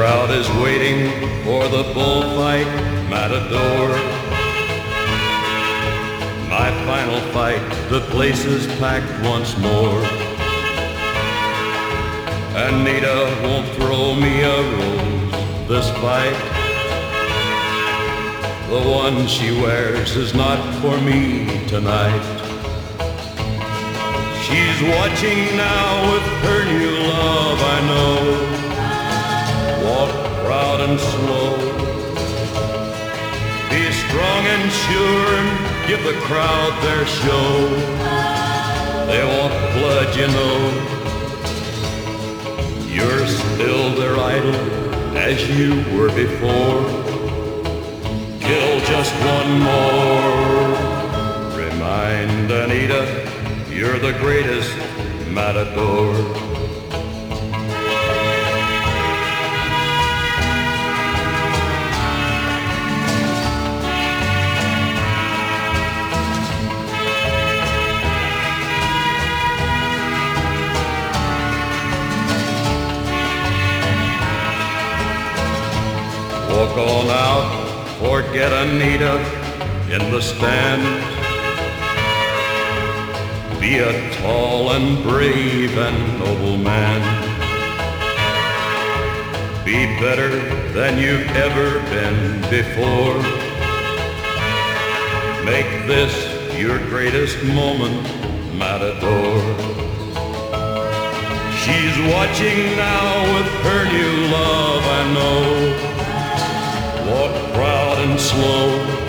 crowd is waiting for the bullfight matador. My final fight, the place is packed once more. Anita won't throw me a rose this fight. The one she wears is not for me tonight. She's watching now with her new love, I know. Walk proud and slow. Be strong and sure and give the crowd their show. They want blood, you know. You're still their idol as you were before. Kill just one more. Remind Anita you're the greatest matador. Walk on out, forget Anita in the stand. Be a tall and brave and noble man. Be better than you've ever been before. Make this your greatest moment, matador. She's watching now with her new love, I know. Walk proud and slow.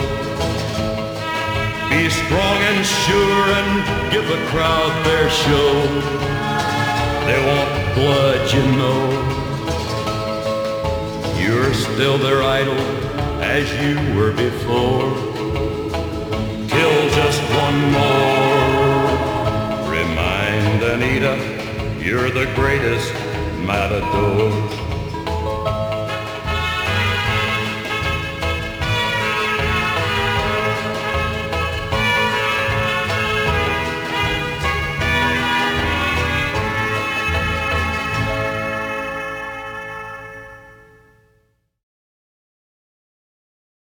Be strong and sure and give the crowd their show. They want blood, you know. You're still their idol as you were before. Kill just one more. Remind Anita you're the greatest matador.